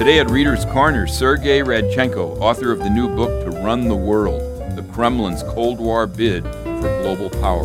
Today at Reader's Corner, Sergei Radchenko, author of the new book To Run the World, The Kremlin's Cold War Bid for Global Power.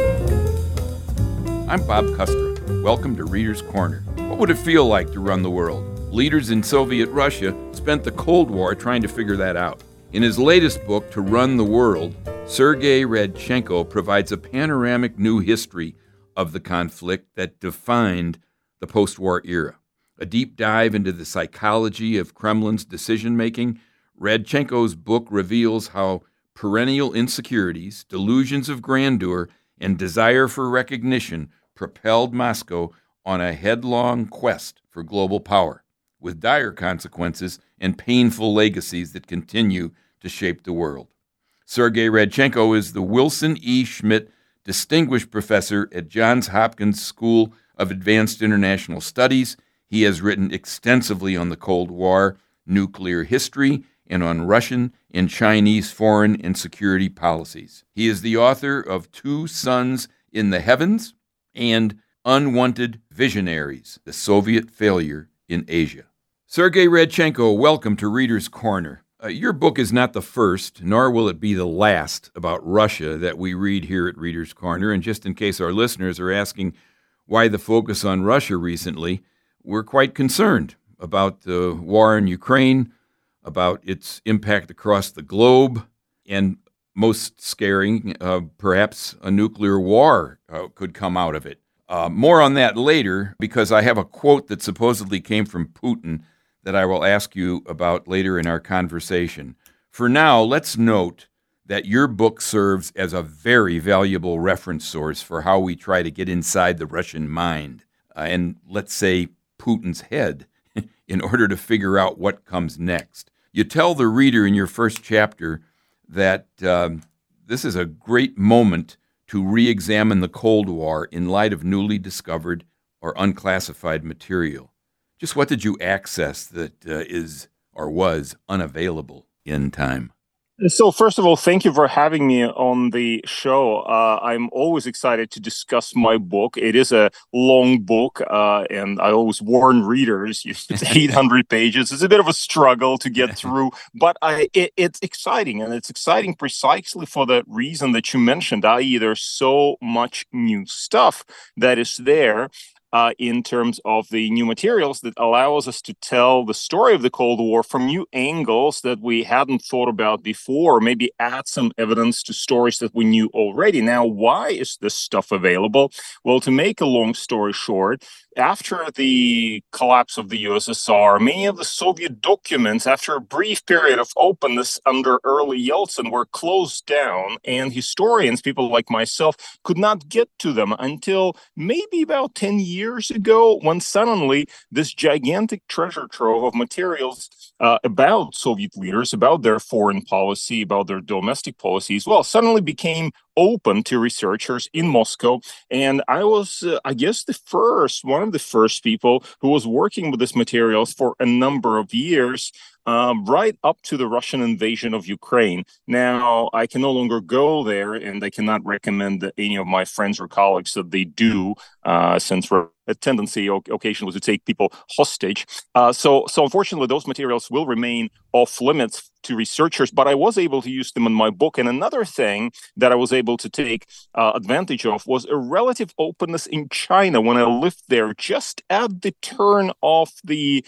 I'm Bob Kustra. Welcome to Reader's Corner. What would it feel like to run the world? Leaders in Soviet Russia spent the Cold War trying to figure that out. In his latest book, To Run the World, Sergei Radchenko provides a panoramic new history of the conflict that defined the post-war era. A deep dive into the psychology of Kremlin's decision-making, Radchenko's book reveals how perennial insecurities, delusions of grandeur, and desire for recognition propelled Moscow on a headlong quest for global power, with dire consequences and painful legacies that continue to shape the world. Sergei Radchenko is the Wilson E. Schmidt Distinguished Professor at Johns Hopkins School of Advanced International Studies. He has written extensively on the Cold War, nuclear history, and on Russian and Chinese foreign and security policies. He is the author of Two Suns in the Heavens and Unwanted Visionaries, the Soviet Failure in Asia. Sergei Radchenko, welcome to Reader's Corner. Your book is not the first, nor will it be the last, about Russia that we read here at Reader's Corner. And just in case our listeners are asking why the focus on Russia recently, we're quite concerned about the war in Ukraine, about its impact across the globe, and most scaring, perhaps a nuclear war could come out of it. More on that later, because I have a quote that supposedly came from Putin that I will ask you about later in our conversation. For now, let's note that your book serves as a very valuable reference source for how we try to get inside the Russian mind, and let's say Putin's head, in order to figure out what comes next. You tell the reader in your first chapter that this is a great moment to re-examine the Cold War in light of newly discovered or unclassified material. Just what did you access that is or was unavailable in time? So first of all, thank you for having me on the show. I'm always excited to discuss my book. It is a long book, and I always warn readers, it's 800 pages. It's a bit of a struggle to get through, but it's exciting, and it's exciting precisely for the reason that you mentioned, i.e. there's so much new stuff that is there. In terms of the new materials that allows us to tell the story of the Cold War from new angles that we hadn't thought about before, or maybe add some evidence to stories that we knew already. Now, why is this stuff available? Well, to make a long story short, after the collapse of the USSR, many of the Soviet documents, after a brief period of openness under early Yeltsin, were closed down, and historians, people like myself, could not get to them until maybe about 10 years ago, when suddenly this gigantic treasure trove of materials about Soviet leaders, about their foreign policy, about their domestic policies, well, suddenly became open to researchers in Moscow. And I was, I guess, one of the first people who was working with these materials for a number of years, right up to the Russian invasion of Ukraine. Now, I can no longer go there, and I cannot recommend that any of my friends or colleagues that they do, since we're a tendency occasionally to take people hostage. So unfortunately, those materials will remain off limits to researchers, but I was able to use them in my book. And another thing that I was able to take advantage of was a relative openness in China when I lived there, just at the turn of the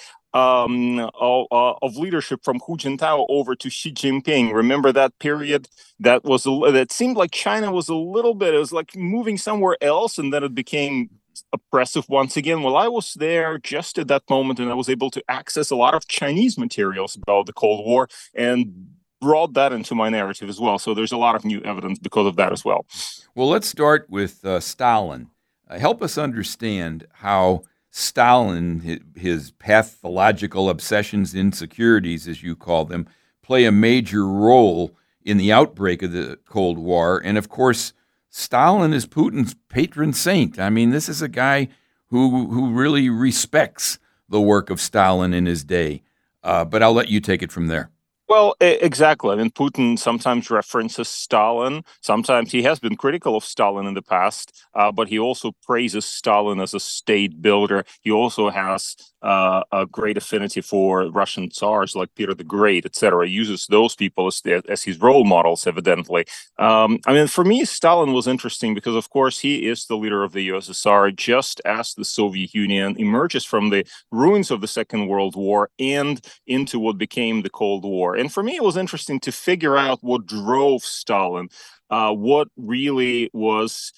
of leadership from Hu Jintao over to Xi Jinping. Remember that period? That seemed like China was a little bit, it was like moving somewhere else, and then it became oppressive once again. Well, I was there just at that moment, and I was able to access a lot of Chinese materials about the Cold War and brought that into my narrative as well. So there's a lot of new evidence because of that as well. Well, let's start with Stalin. Help us understand how Stalin, his pathological obsessions, insecurities, as you call them, play a major role in the outbreak of the Cold War. And of course, Stalin is Putin's patron saint. I mean, this is a guy who really respects the work of Stalin in his day. But I'll let you take it from there. Well, exactly. I mean, Putin sometimes references Stalin. Sometimes he has been critical of Stalin in the past, but he also praises Stalin as a state builder. He also has a great affinity for Russian tsars like Peter the Great, etc. He uses those people as his role models, evidently. I mean, for me, Stalin was interesting because, of course, he is the leader of the USSR, just as the Soviet Union emerges from the ruins of the Second World War and into what became the Cold War. And for me, it was interesting to figure out what drove Stalin. What really was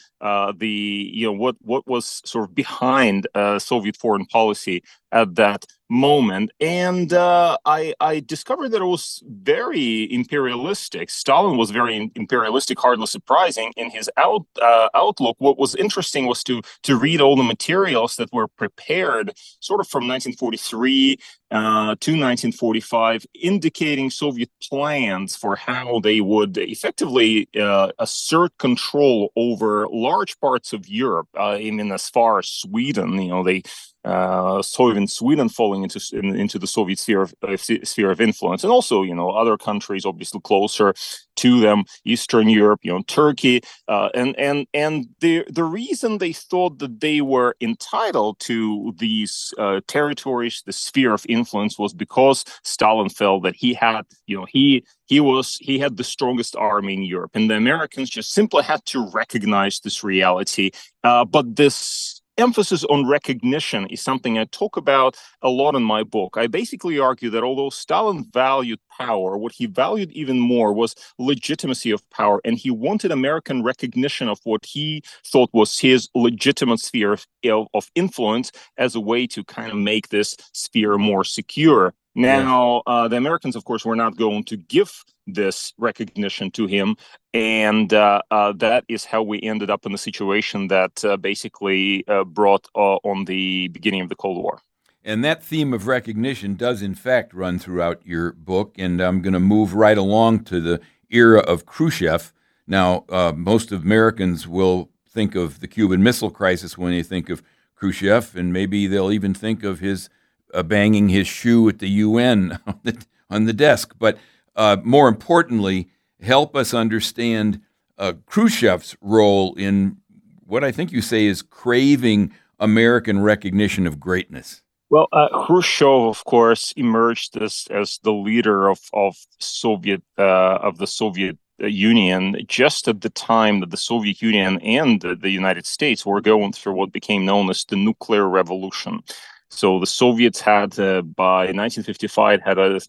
what was sort of behind Soviet foreign policy at that moment. And I discovered that it was very imperialistic. Stalin was very imperialistic, hardly surprising in his outlook. What was interesting was to read all the materials that were prepared sort of from 1943 to 1945, indicating Soviet plans for how they would effectively assert control over large parts of Europe. I mean, as far as Sweden, they saw even Sweden falling into the Soviet sphere of influence, and also other countries obviously closer to them, Eastern Europe, Turkey, and the reason they thought that they were entitled to these territories, the sphere of influence, was because Stalin felt that he had he had the strongest army in Europe, and the Americans just simply had to recognize this reality. But this emphasis on recognition is something I talk about a lot in my book. I basically argue that although Stalin valued power, what he valued even more was legitimacy of power, and he wanted American recognition of what he thought was his legitimate sphere of influence as a way to kind of make this sphere more secure. Yes. Now, the Americans, of course, were not going to give this recognition to him. And that is how we ended up in the situation that basically brought on the beginning of the Cold War. And that theme of recognition does, in fact, run throughout your book. And I'm going to move right along to the era of Khrushchev. Now, most Americans will think of the Cuban Missile Crisis when they think of Khrushchev, and maybe they'll even think of his banging his shoe at the UN on the desk. But more importantly, help us understand Khrushchev's role in what I think you say is craving American recognition of greatness. Well, Khrushchev, of course, emerged as the leader of the Soviet Union just at the time that the Soviet Union and the United States were going through what became known as the nuclear revolution. So the Soviets had, by 1955,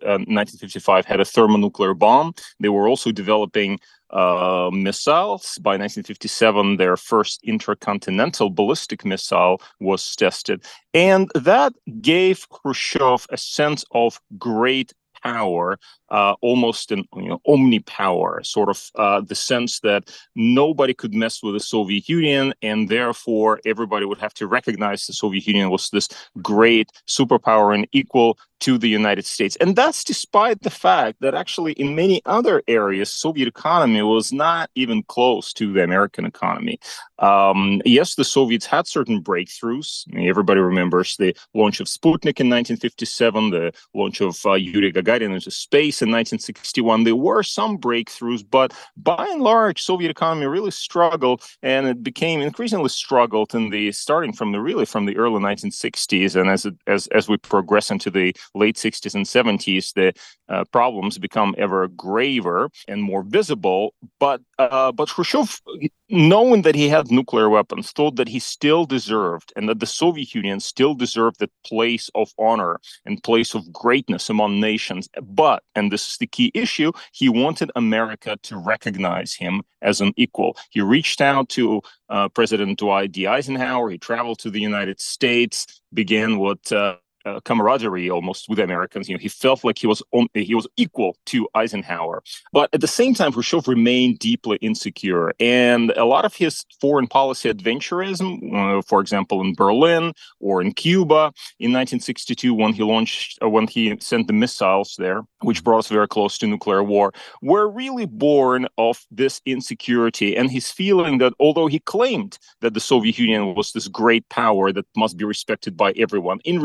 had a thermonuclear bomb. They were also developing missiles. By 1957, their first intercontinental ballistic missile was tested. And that gave Khrushchev a sense of great power, almost an omnipower, sort of the sense that nobody could mess with the Soviet Union, and therefore everybody would have to recognize the Soviet Union was this great superpower and equal to the United States. And that's despite the fact that actually in many other areas, Soviet economy was not even close to the American economy. Yes, the Soviets had certain breakthroughs. I mean, everybody remembers the launch of Sputnik in 1957, the launch of Yuri Gagarin into space in 1961. There were some breakthroughs, but by and large, Soviet economy really struggled, and it became increasingly struggled starting from the early 1960s. And as we progress into the late 60s and 70s, the problems become ever graver and more visible. But Khrushchev, knowing that he had nuclear weapons, thought that he still deserved, and that the Soviet Union still deserved that place of honor and place of greatness among nations. But, and this is the key issue, he wanted America to recognize him as an equal. He reached out to President Dwight D. Eisenhower. He traveled to the United States, began what camaraderie almost with Americans. He felt like he was equal to Eisenhower. But at the same time, Khrushchev remained deeply insecure, and a lot of his foreign policy adventurism, for example, in Berlin or in Cuba in 1962, when he sent the missiles there, which brought us very close to nuclear war, were really born of this insecurity and his feeling that although he claimed that the Soviet Union was this great power that must be respected by everyone, in reality,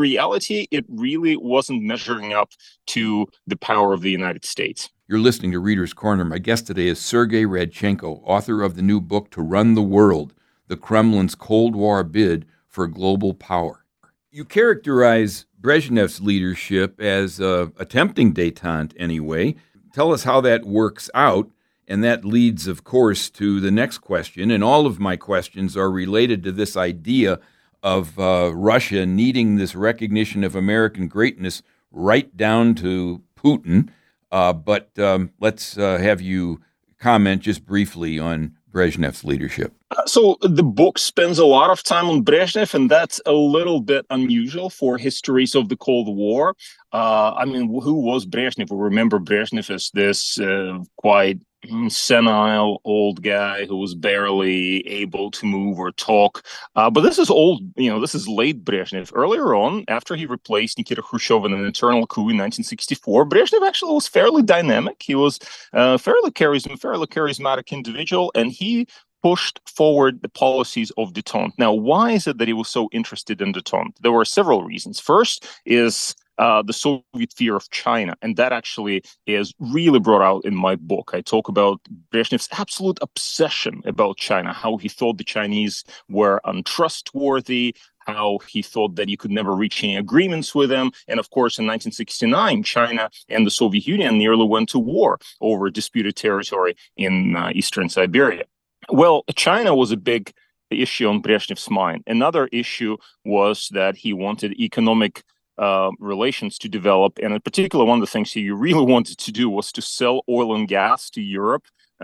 reality, it really wasn't measuring up to the power of the United States. You're listening to Reader's Corner. My guest today is Sergei Radchenko, author of the new book, To Run the World, The Kremlin's Cold War Bid for Global Power. You characterize Brezhnev's leadership as a tempting détente anyway. Tell us how that works out, and that leads, of course, to the next question. And all of my questions are related to this idea of Russia needing this recognition of American greatness right down to Putin. But let's have you comment just briefly on Brezhnev's leadership. So the book spends a lot of time on Brezhnev, and that's a little bit unusual for histories of the Cold War. Who was Brezhnev? We remember Brezhnev as this quite senile old guy who was barely able to move or talk. But this is this is late Brezhnev. Earlier on, after he replaced Nikita Khrushchev in an internal coup in 1964, Brezhnev actually was fairly dynamic. He was fairly charismatic individual, and he pushed forward the policies of détente. Now, why is it that he was so interested in détente? There were several reasons. First is the Soviet fear of China, and that actually is really brought out in my book. I talk about Brezhnev's absolute obsession about China, how he thought the Chinese were untrustworthy, how he thought that you could never reach any agreements with them. And of course, in 1969, China and the Soviet Union nearly went to war over disputed territory in eastern Siberia. Well, China was a big issue on Brezhnev's mind. Another issue was that he wanted economic relations to develop. And in particular, one of the things he really wanted to do was to sell oil and gas to Europe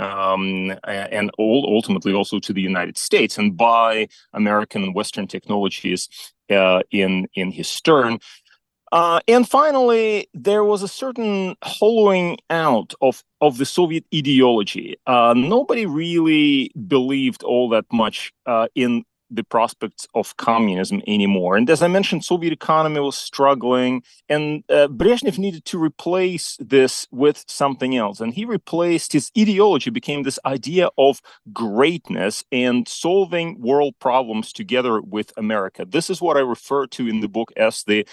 and ultimately also to the United States, and buy American and Western technologies in his turn. And finally, there was a certain hollowing out of the Soviet ideology. Nobody really believed all that much in the prospects of communism anymore. And as I mentioned, Soviet economy was struggling, and Brezhnev needed to replace this with something else. And he replaced his ideology, became this idea of greatness and solving world problems together with America. This is what I refer to in the book as the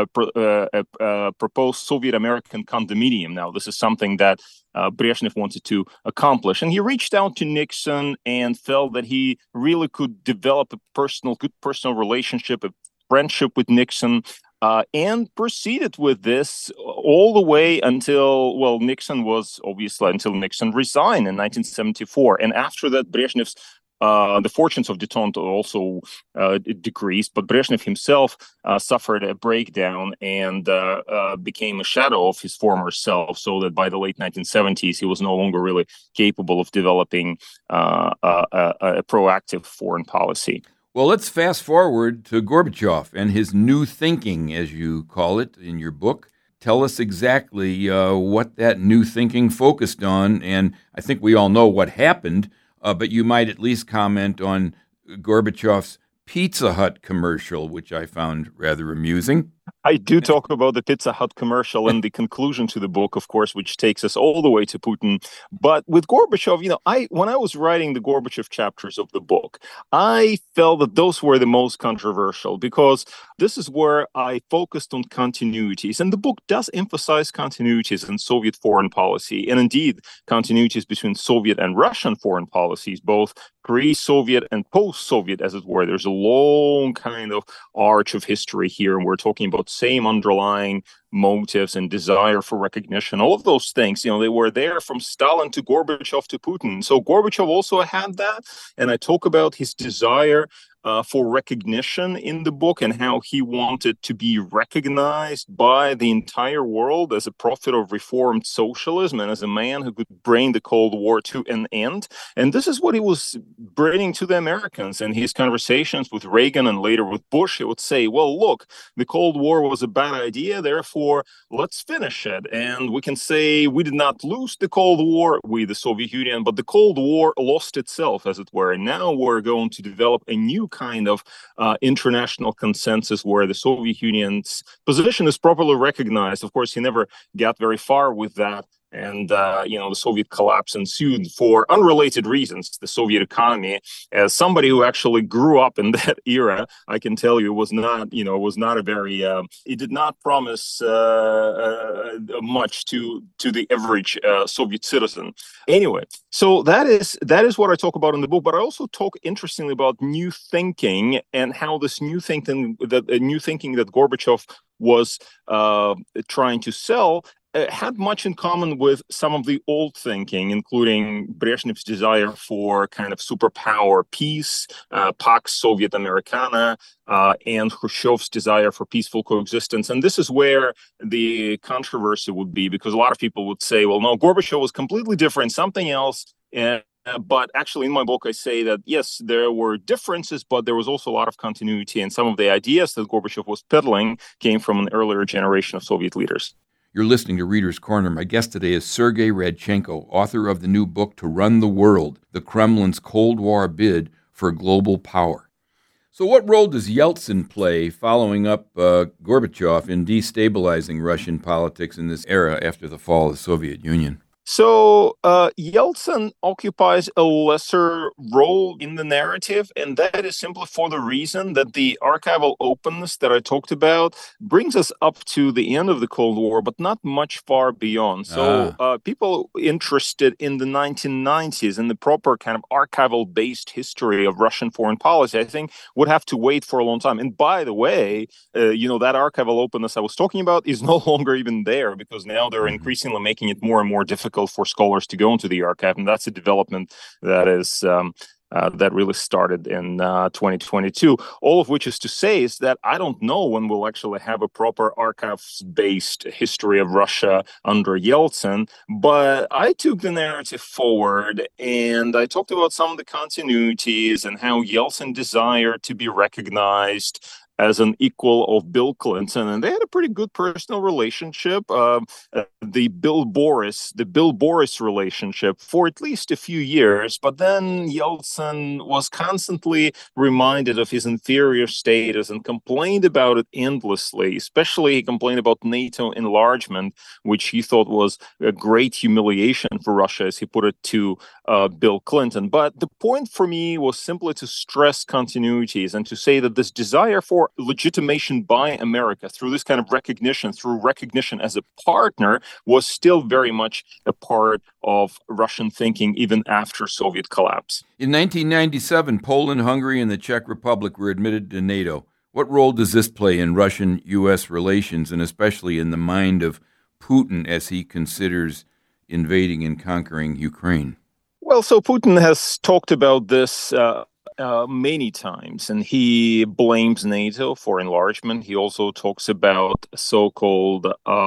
proposed Soviet-American condominium. Now, this is something that Brezhnev wanted to accomplish. And he reached out to Nixon and felt that he really could develop a good personal relationship, a friendship with Nixon, and proceeded with this all the way until Nixon resigned in 1974. And after that, Brezhnev's the fortunes of détente also decreased, but Brezhnev himself suffered a breakdown and became a shadow of his former self, so that by the late 1970s, he was no longer really capable of developing a proactive foreign policy. Well, let's fast forward to Gorbachev and his new thinking, as you call it in your book. Tell us exactly what that new thinking focused on, and I think we all know what happened, but you might at least comment on Gorbachev's Pizza Hut commercial, which I found rather amusing. I do talk about the Pizza Hut commercial in the conclusion to the book, of course, which takes us all the way to Putin. But with Gorbachev, when I was writing the Gorbachev chapters of the book, I felt that those were the most controversial, because this is where I focused on continuities. And the book does emphasize continuities in Soviet foreign policy, and indeed continuities between Soviet and Russian foreign policies, both pre-Soviet and post-Soviet, as it were. There's a long kind of arch of history here, and we're talking about same underlying motives and desire for recognition, all of those things, they were there from Stalin to Gorbachev to Putin. So Gorbachev also had that, and I talk about his desire for recognition in the book, and how he wanted to be recognized by the entire world as a prophet of reformed socialism and as a man who could bring the Cold War to an end. And this is what he was bringing to the Americans. In his conversations with Reagan and later with Bush, he would say, well, look, the Cold War was a bad idea, therefore let's finish it. And we can say we did not lose the Cold War, we, the Soviet Union, but the Cold War lost itself, as it were. And now we're going to develop a new kind of international consensus where the Soviet Union's position is properly recognized. Of course, he never got very far with that and the Soviet collapse ensued for unrelated reasons. The Soviet economy, as somebody who actually grew up in that era, I can tell you, was not a very. It did not promise much to the average Soviet citizen. Anyway, so that is what I talk about in the book. But I also talk interestingly about new thinking and how this new thinking that Gorbachev was trying to sell had much in common with some of the old thinking, including Brezhnev's desire for kind of superpower peace, Pax Soviet Americana, and Khrushchev's desire for peaceful coexistence. And this is where the controversy would be, because a lot of people would say, well, no, Gorbachev was completely different, something else. But actually, in my book, I say that, yes, there were differences, but there was also a lot of continuity. And some of the ideas that Gorbachev was peddling came from an earlier generation of Soviet leaders. You're listening to Reader's Corner. My guest today is Sergei Radchenko, author of the new book, To Run the World, The Kremlin's Cold War Bid for Global Power. So what role does Yeltsin play following up Gorbachev in destabilizing Russian politics in this era after the fall of the Soviet Union? So Yeltsin occupies a lesser role in the narrative, and that is simply for the reason that the archival openness that I talked about brings us up to the end of the Cold War, but not much far beyond. So people interested in the 1990s and the proper kind of archival-based history of Russian foreign policy, I think, would have to wait for a long time. And by the way, that archival openness I was talking about is no longer even there, because now they're increasingly making it more and more difficult for scholars to go into the archive, and that's a development that is that really started in 2022. All of which is to say is that I don't know when we'll actually have a proper archives-based history of Russia under Yeltsin, but I took the narrative forward and I talked about some of the continuities and how Yeltsin desired to be recognized as an equal of Bill Clinton, and they had a pretty good personal relationship. The Bill Boris relationship for at least a few years, but then Yeltsin was constantly reminded of his inferior status and complained about it endlessly. Especially, he complained about NATO enlargement, which he thought was a great humiliation for Russia, as he put it to Bill Clinton. But the point for me was simply to stress continuities and to say that this desire for legitimation by America through this kind of recognition, through recognition as a partner, was still very much a part of Russian thinking even after Soviet collapse. In 1997, Poland, Hungary, and the Czech Republic were admitted to NATO. What role does this play in Russian-U.S. relations, and especially in the mind of Putin as he considers invading and conquering Ukraine? Well, so Putin has talked about this many times, and he blames NATO for enlargement. He also talks about so-called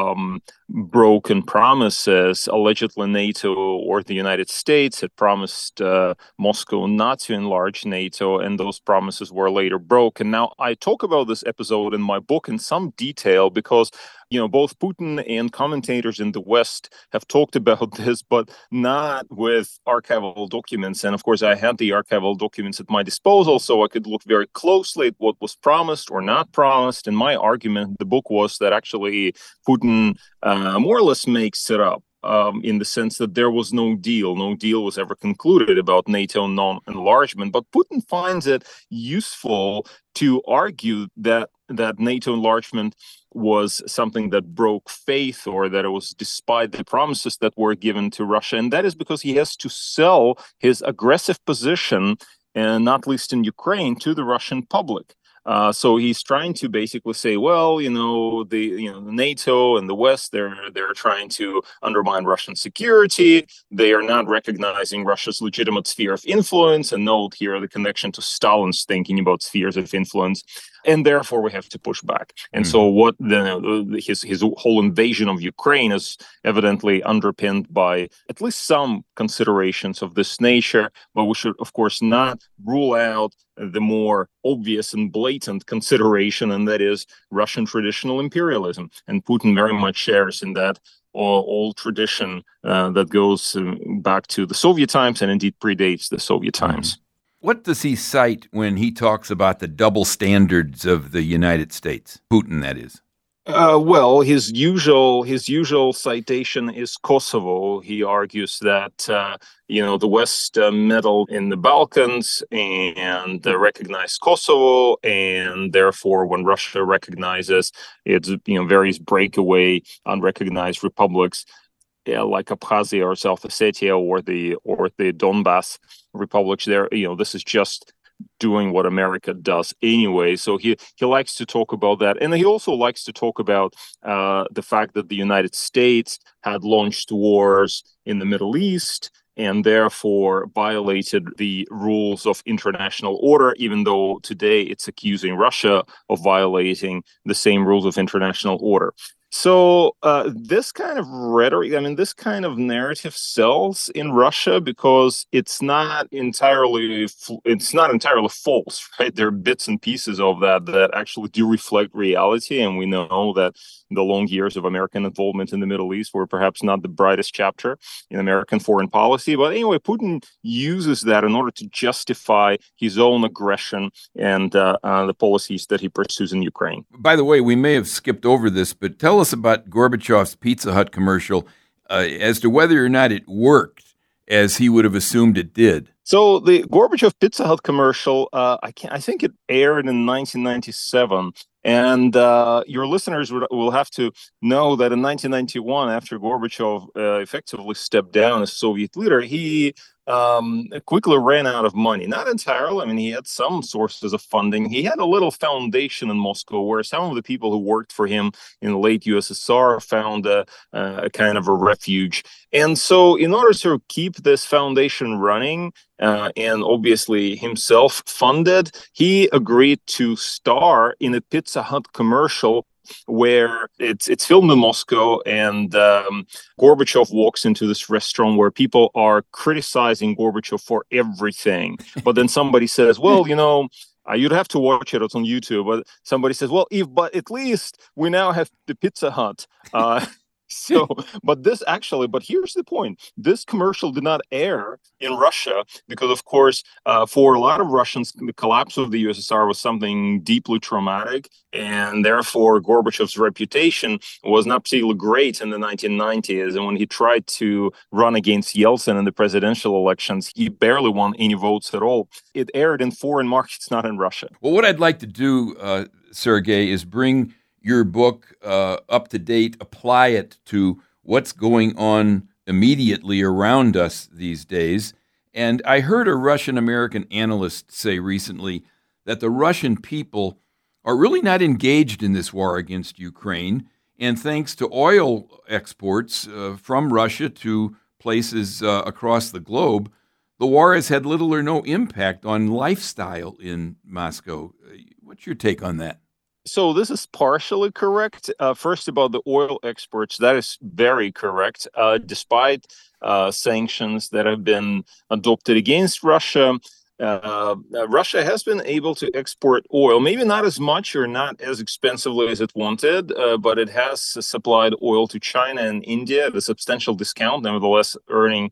broken promises. Allegedly, NATO or the United States had promised Moscow not to enlarge NATO, and those promises were later broken. Now, I talk about this episode in my book in some detail because both Putin and commentators in the West have talked about this, but not with archival documents. And of course, I had the archival documents at my disposal, so I could look very closely at what was promised or not promised. And my argument in the book was that actually Putin more or less makes it up. In the sense that there was no deal. No deal was ever concluded about NATO non-enlargement. But Putin finds it useful to argue that NATO enlargement was something that broke faith, or that it was despite the promises that were given to Russia. And that is because he has to sell his aggressive position, and not least in Ukraine, to the Russian public. So he's trying to basically say, well, the NATO and the West, they're trying to undermine Russian security. They are not recognizing Russia's legitimate sphere of influence. And note here the connection to Stalin's thinking about spheres of influence. And therefore, we have to push back. And so what his whole invasion of Ukraine is evidently underpinned by at least some considerations of this nature. But we should, of course, not rule out the more obvious and blatant consideration, and that is Russian traditional imperialism. And Putin very much shares in that old tradition that goes back to the Soviet times and indeed predates the Soviet times. What does he cite when he talks about the double standards of the United States? Putin, that is. Well, his usual citation is Kosovo. He argues that the West meddled in the Balkans and recognized Kosovo, and therefore, when Russia recognizes its various breakaway unrecognized republics, like Abkhazia or South Ossetia or the Donbass republics, there, this is just doing what America does anyway. So he likes to talk about that, and he also likes to talk about the fact that the United States had launched wars in the Middle East and therefore violated the rules of international order, even though today it's accusing Russia of violating the same rules of international order. So this kind of rhetoric, I mean, this kind of narrative sells in Russia because it's not entirely false, right? There are bits and pieces of that actually do reflect reality, and we know that the long years of American involvement in the Middle East were perhaps not the brightest chapter in American foreign policy. But anyway, Putin uses that in order to justify his own aggression and the policies that he pursues in Ukraine. By the way, we may have skipped over this, but tell us about Gorbachev's Pizza Hut commercial as to whether or not it worked as he would have assumed it did. So the Gorbachev Pizza Hut commercial, I think it aired in 1997, and your listeners will have to know that in 1991, after Gorbachev effectively stepped down as Soviet leader, he quickly ran out of money. Not entirely. I mean, he had some sources of funding. He had a little foundation in Moscow where some of the people who worked for him in the late USSR found a kind of a refuge. And so, in order to keep this foundation running, and obviously himself funded, he agreed to star in a Pizza Hut commercial where it's filmed in Moscow, and Gorbachev walks into this restaurant where people are criticizing Gorbachev for everything. But then somebody says, well, you'd have to watch it. It's on YouTube. But somebody says, well, but at least we now have the Pizza Hut. So, but here's the point. This commercial did not air in Russia because, of course, for a lot of Russians, the collapse of the USSR was something deeply traumatic. And therefore, Gorbachev's reputation was not particularly great in the 1990s. And when he tried to run against Yeltsin in the presidential elections, he barely won any votes at all. It aired in foreign markets, not in Russia. Well, what I'd like to do, Sergei, is bring your book up to date, apply it to what's going on immediately around us these days. And I heard a Russian American analyst say recently that the Russian people are really not engaged in this war against Ukraine. And thanks to oil exports from Russia to places across the globe, the war has had little or no impact on lifestyle in Moscow. What's your take on that? So this is partially correct. First, about the oil exports, that is very correct. Despite sanctions that have been adopted against Russia, Russia has been able to export oil, maybe not as much or not as expensively as it wanted, but it has supplied oil to China and India at a substantial discount, nevertheless earning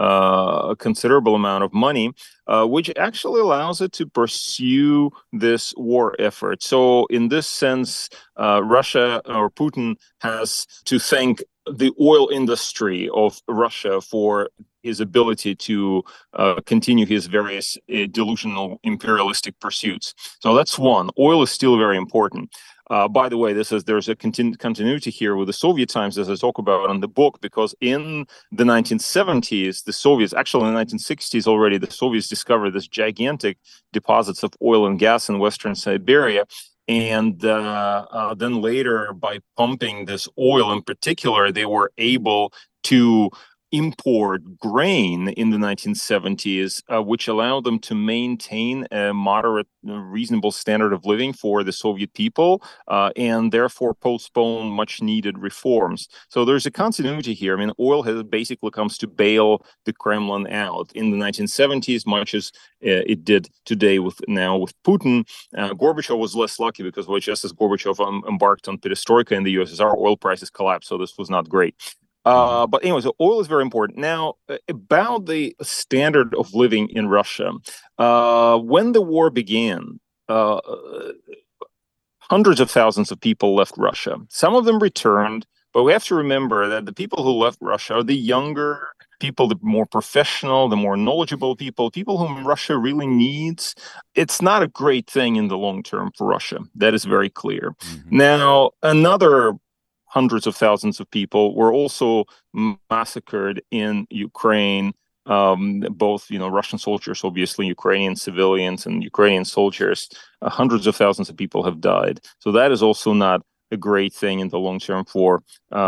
a considerable amount of money, which actually allows it to pursue this war effort. So in this sense, Russia or Putin has to thank the oil industry of Russia for his ability to continue his various delusional imperialistic pursuits. So that's one. Oil is still very important. By the way, there's a continuity here with the Soviet times, as I talk about in the book, because in the 1970s, the Soviets, actually in the 1960s already, the Soviets discovered this gigantic deposits of oil and gas in Western Siberia. And then later, by pumping this oil in particular, they were able to import grain in the 1970s, which allowed them to maintain a moderate, reasonable standard of living for the Soviet people, and therefore postpone much needed reforms. So there's a continuity here. I mean, oil has basically comes to bail the Kremlin out in the 1970s, much as it did today with Putin. Gorbachev was less lucky because just as Gorbachev embarked on perestroika in the USSR, oil prices collapsed, so this was not great. But anyway, so oil is very important. Now, about the standard of living in Russia, when the war began, hundreds of thousands of people left Russia. Some of them returned, but we have to remember that the people who left Russia are the younger people, the more professional, the more knowledgeable people whom Russia really needs. It's not a great thing in the long term for Russia. That is very clear. Mm-hmm. Now, another hundreds of thousands of people were also massacred in Ukraine. Both, Russian soldiers, obviously, Ukrainian civilians and Ukrainian soldiers. Hundreds of thousands of people have died. So that is also not a great thing in the long term for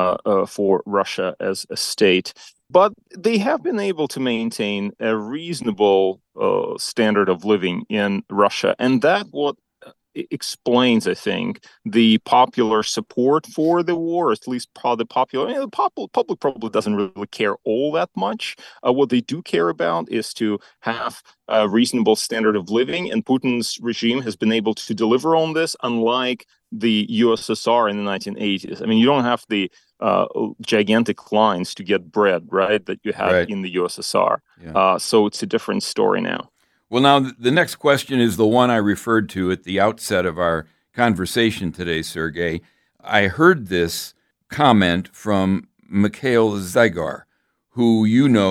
Russia as a state. But they have been able to maintain a reasonable standard of living in Russia, and that what explains, I think, the popular support for the war, or at least the public probably doesn't really care all that much. What they do care about is to have a reasonable standard of living, and Putin's regime has been able to deliver on this, unlike the USSR in the 1980s. I mean, you don't have the gigantic lines to get bread, right, that you had in the USSR. Yeah. So it's a different story now. Well, now, the next question is the one I referred to at the outset of our conversation today, Sergei. I heard this comment from Mikhail Zygar, who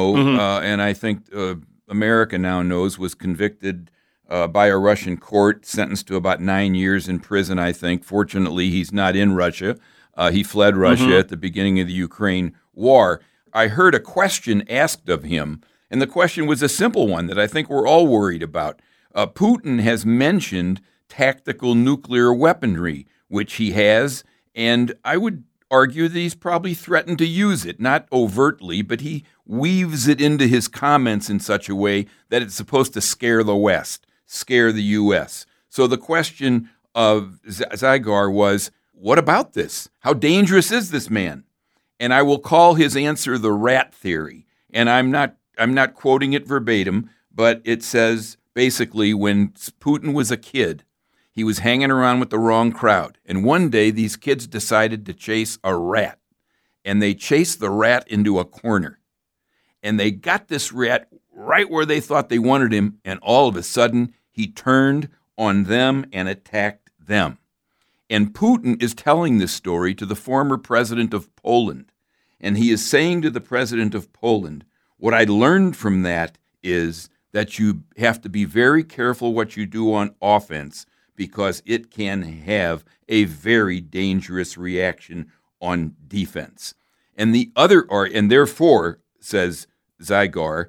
and I think America now knows, was convicted by a Russian court, sentenced to about 9 years in prison, I think. Fortunately, he's not in Russia. He fled Russia at the beginning of the Ukraine war. I heard a question asked of him, and the question was a simple one that I think we're all worried about. Putin has mentioned tactical nuclear weaponry, which he has, and I would argue that he's probably threatened to use it, not overtly, but he weaves it into his comments in such a way that it's supposed to scare the West, scare the U.S. So the question of Zygar was, what about this? How dangerous is this man? And I will call his answer the rat theory. And I'm not quoting it verbatim, but it says basically when Putin was a kid, he was hanging around with the wrong crowd. And one day these kids decided to chase a rat. And they chased the rat into a corner. And they got this rat right where they thought they wanted him. And all of a sudden, he turned on them and attacked them. And Putin is telling this story to the former president of Poland. And he is saying to the president of Poland, what I learned from that is that you have to be very careful what you do on offense because it can have a very dangerous reaction on defense. And therefore, says Zygar,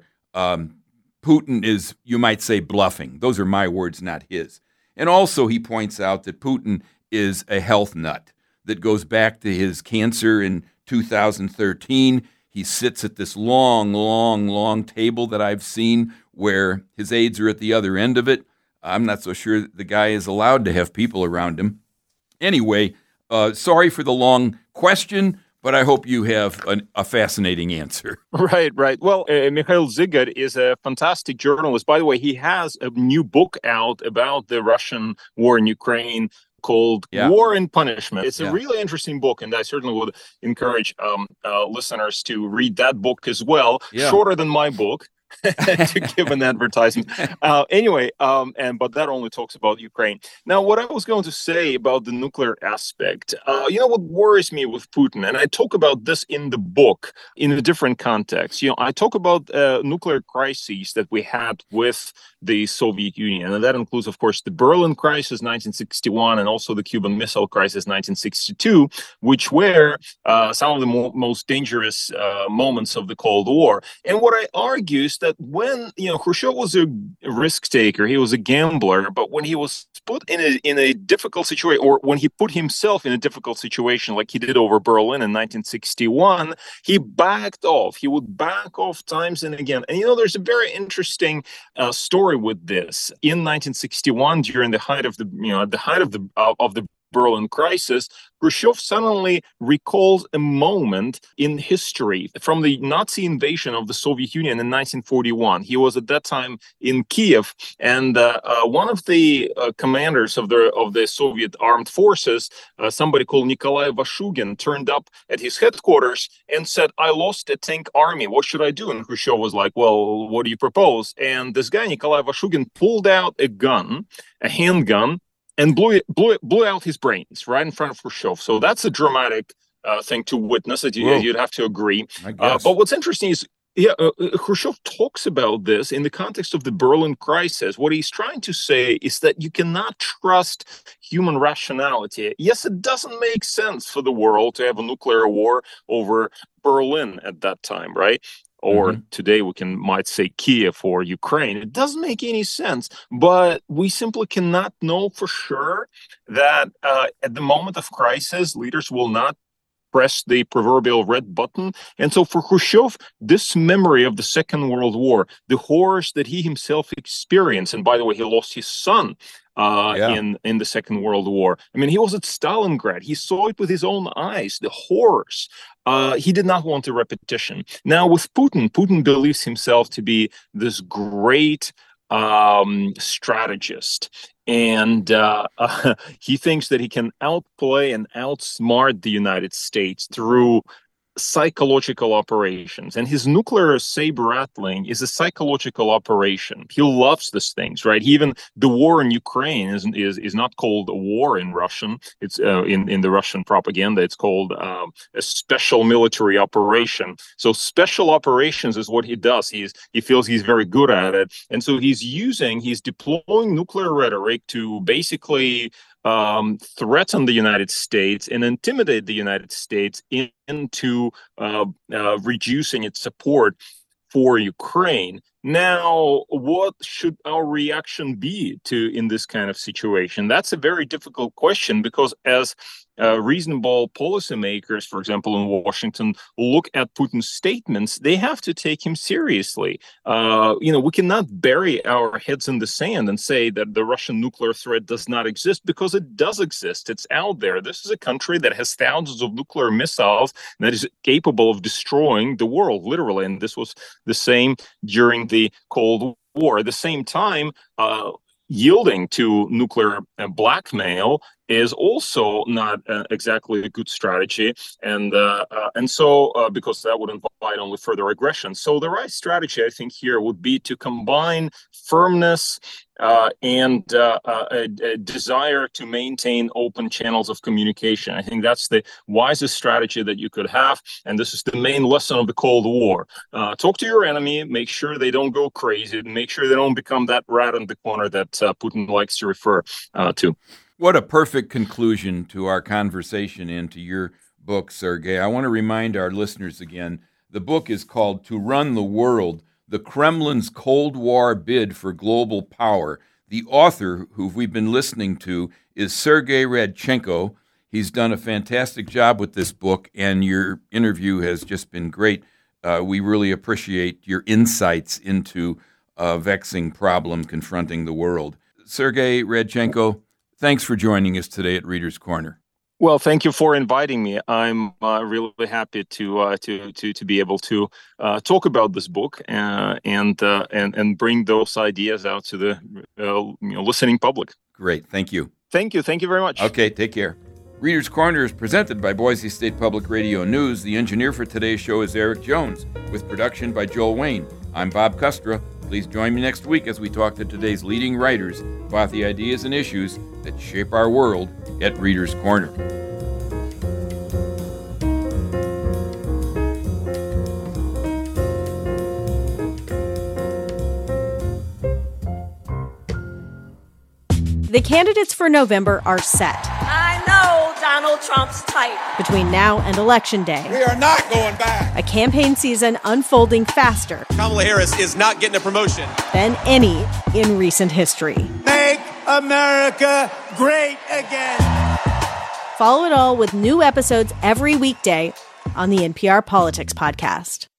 Putin is, you might say, bluffing. Those are my words, not his. And also he points out that Putin is a health nut that goes back to his cancer in 2013. He sits at this long table that I've seen where his aides are at the other end of it. I'm not so sure the guy is allowed to have people around him. Anyway, sorry for the long question, but I hope you have a fascinating answer. Right. Well, Mikhail Zygar is a fantastic journalist. By the way, he has a new book out about the Russian war in Ukraine called War and Punishment. It's a really interesting book, and I certainly would encourage listeners to read that book as well. Yeah. Shorter than my book. To give an advertisement. But that only talks about Ukraine. Now, what I was going to say about the nuclear aspect, what worries me with Putin, and I talk about this in the book in a different context. I talk about nuclear crises that we had with the Soviet Union, and that includes, of course, the Berlin crisis, 1961, and also the Cuban Missile Crisis, 1962, which were some of the most dangerous moments of the Cold War. And what I argue is that when Khrushchev was a risk taker, he was a gambler, but when he was put in a difficult situation, or when he put himself in a difficult situation, like he did over Berlin in 1961, he backed off. He would back off times and again. And there's a very interesting story with this. In 1961, during the height of the Berlin crisis, Khrushchev suddenly recalls a moment in history from the Nazi invasion of the Soviet Union in 1941. He was at that time in Kiev, and one of the commanders of the Soviet armed forces, somebody called Nikolai Vashugin, turned up at his headquarters and said, "I lost a tank army. What should I do?" And Khrushchev was like, "Well, what do you propose?" And this guy, Nikolai Vashugin, pulled out a gun, a handgun, and blew out his brains right in front of Khrushchev. So that's a dramatic thing to witness. You'd have to agree. But what's interesting is, Khrushchev talks about this in the context of the Berlin crisis. What he's trying to say is that you cannot trust human rationality. Yes, it doesn't make sense for the world to have a nuclear war over Berlin at that time, right? Or today we might say Kiev or Ukraine. It doesn't make any sense, but we simply cannot know for sure that at the moment of crisis, leaders will not press the proverbial red button. And so for Khrushchev, this memory of the Second World War, the horrors that he himself experienced, and by the way, he lost his son in the Second World War. I mean, he was at Stalingrad. He saw it with his own eyes, the horrors. He did not want a repetition. Now, with Putin believes himself to be this great strategist. And he thinks that he can outplay and outsmart the United States through psychological operations. And his nuclear saber rattling is a psychological operation. He loves these things, right? Even the war in Ukraine is not called a war in Russian. It's in the Russian propaganda, it's called a special military operation. So special operations is what he does. He feels he's very good at it. And so he's deploying nuclear rhetoric to basically threaten the United States and intimidate the United States into reducing its support for Ukraine. Now, what should our reaction be in this kind of situation? That's a very difficult question, because as reasonable policymakers, for example, in Washington, look at Putin's statements, they have to take him seriously. We cannot bury our heads in the sand and say that the Russian nuclear threat does not exist, because it does exist. It's out there. This is a country that has thousands of nuclear missiles that is capable of destroying the world, literally. And this was the same during the Cold War. At the same time, yielding to nuclear blackmail is also not exactly a good strategy, and so because that would invite only further aggression. So the right strategy, I think, here would be to combine firmness and a desire to maintain open channels of communication. I think that's the wisest strategy that you could have, and this is the main lesson of the Cold War. Talk to your enemy, make sure they don't go crazy, make sure they don't become that rat in the corner that Putin likes to refer to. What a perfect conclusion to our conversation and to your book, Sergei. I want to remind our listeners again, the book is called To Run the World, The Kremlin's Cold War Bid for Global Power. The author, who we've been listening to, is Sergei Radchenko. He's done a fantastic job with this book, and your interview has just been great. We really appreciate your insights into a vexing problem confronting the world. Sergei Radchenko, thanks for joining us today at Reader's Corner. Well, thank you for inviting me. I'm really happy to be able to talk about this book and bring those ideas out to the listening public. Great, thank you. Thank you very much. Okay, take care. Reader's Corner is presented by Boise State Public Radio News. The engineer for today's show is Eric Jones, with production by Joel Wayne. I'm Bob Kustra. Please join me next week as we talk to today's leading writers about the ideas and issues that shape our world at Reader's Corner. The candidates for November are set. I know Donald Trump's type. Between now and Election Day, we are not going back. A campaign season unfolding faster. Kamala Harris is not getting a promotion Than any in recent history. Make America great again. Follow it all with new episodes every weekday on the NPR Politics Podcast.